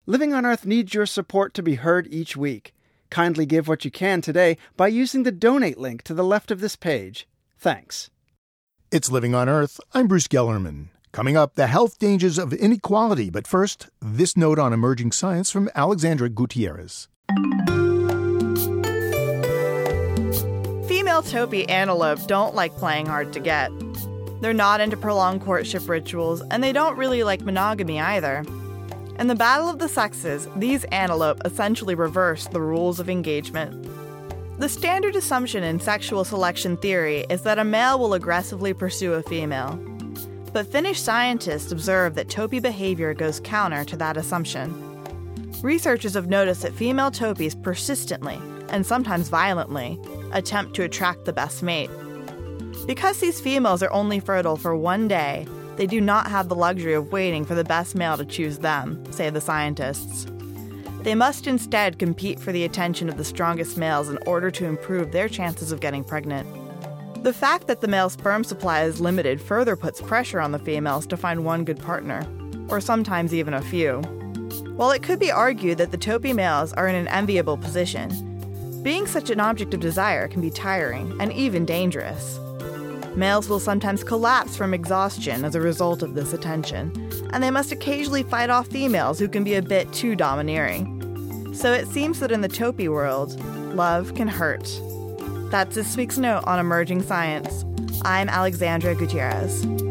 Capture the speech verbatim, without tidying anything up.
Living on Earth needs your support to be heard each week. Kindly give what you can today by using the donate link to the left of this page. Thanks. It's Living on Earth. I'm Bruce Gellerman. Coming up, the health dangers of inequality. But first, this note on emerging science from Alexandra Gutierrez. Female Topi antelope don't like playing hard to get. They're not into prolonged courtship rituals, and they don't really like monogamy either. In the battle of the sexes, these antelope essentially reverse the rules of engagement. The standard assumption in sexual selection theory is that a male will aggressively pursue a female. But Finnish scientists observe that Topi behavior goes counter to that assumption. Researchers have noticed that female Topis persistently, and sometimes violently, attempt to attract the best mate. Because these females are only fertile for one day, they do not have the luxury of waiting for the best male to choose them, say the scientists. They must instead compete for the attention of the strongest males in order to improve their chances of getting pregnant. The fact that the male sperm supply is limited further puts pressure on the females to find one good partner, or sometimes even a few. While it could be argued that the Topi males are in an enviable position, being such an object of desire can be tiring and even dangerous. Males will sometimes collapse from exhaustion as a result of this attention, and they must occasionally fight off females who can be a bit too domineering. So it seems that in the Topi world, love can hurt. That's this week's note on emerging science. I'm Alexandra Gutierrez.